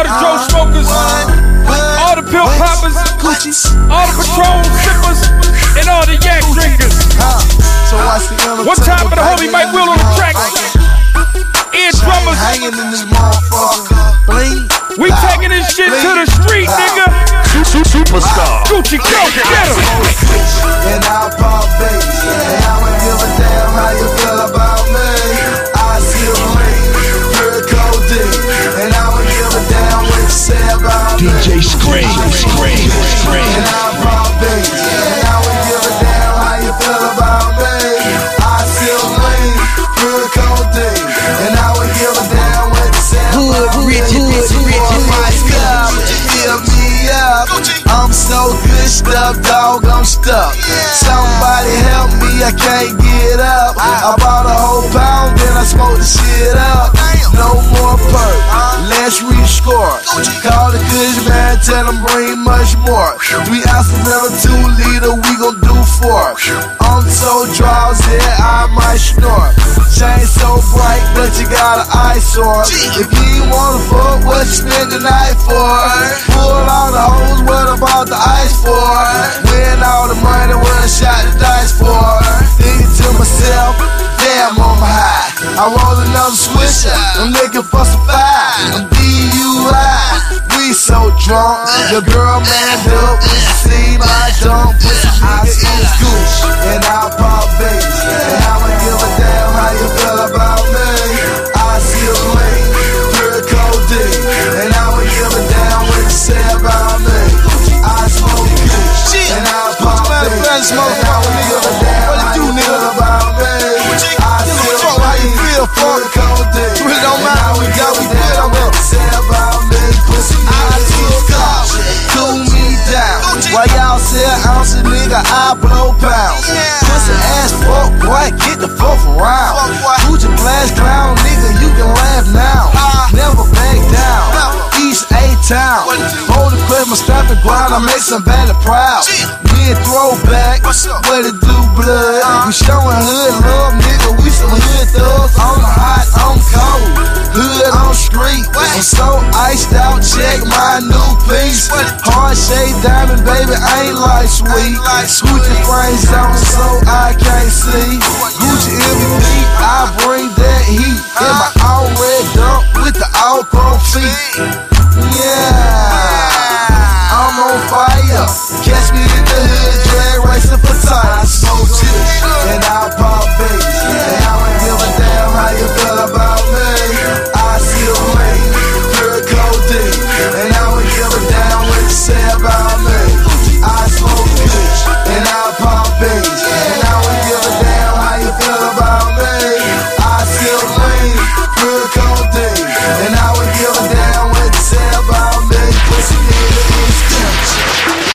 all the Joe smokers, all the pill poppers, all the Patron sippers, and all the yak drinkers. One time for the homie Mike Will on the track. Ear drummers. We taking this shit to the street, nigga. Superstar. Gucci, go, get him. And I pop bass, and I don't give a damn how you feel about me. I still lean, pure codeine, and I don't give a damn what you say about me. DJ Scream. And I pop bass, and I don't give a damn how you feel about me. I still lean, pure codeine, and I don't give a damn what you say about me. I'm so good stuff, dog, I'm stuck. Somebody help me, I can't get up. I bought a whole pound, then I smoked the shit up. No more perk, let's rescore. Call the good man, tell him bring much more. 3 ounces in a 2 liter, we gon' do 4. I'm so drowsy, I might snore. Chain so bright, but you got an eyesore. If you ain't wanna fuck, what you spend the night for? Pull all the hoes, what about the ice for? Win all the money, what I shot the dice for? Thinking to myself, damn, I'm high. I roll another swisher, I'm looking for some fire. I'm DUI, we so drunk. Your girl manned up when she see my jump. Pussy nigga is Gooch, and I pop bass, and I don't give a damn how you feel about me. I still lean, pure codeine, and I don't give a damn what you say about me. I smoke Gooch, and I pop bass, and I don't give a damn how you feel about me. I still lean, pure codeine, and I don't give a damn what you say about me. Pussy nigga is Gooch, cool me down. While y'all sell ounces, nigga, I blow pounds. Pussy ass fuck, boy, get the fuck around. Gucci blast clown, nigga, you can laugh now. Never back down. East A-Town. Hold the quit, my strap and grind, I make some valley proud. Me and throwback, what it do, blood? We showing hood love, nigga, we some hood thugs. I'm hot, I'm cold, hood on street. I'm so iced out, check my new piece. Hard shade diamond, baby, ain't like sweet. Gucci frames on so I can't see. Gucci MVP, I bring that heat. In my all red dump with the all chrome feet. Yeah, I'm on fire. Catch me in the hood, drag racing for tires. Smoke chips, and I pop bass, and I don't give a damn how you feel about me. I still lean, pure codeine, and I don't give a damn what you say about me. I smoke kush, and I pop bass, and I don't give a damn how you feel about me. I still lean, pure codeine, and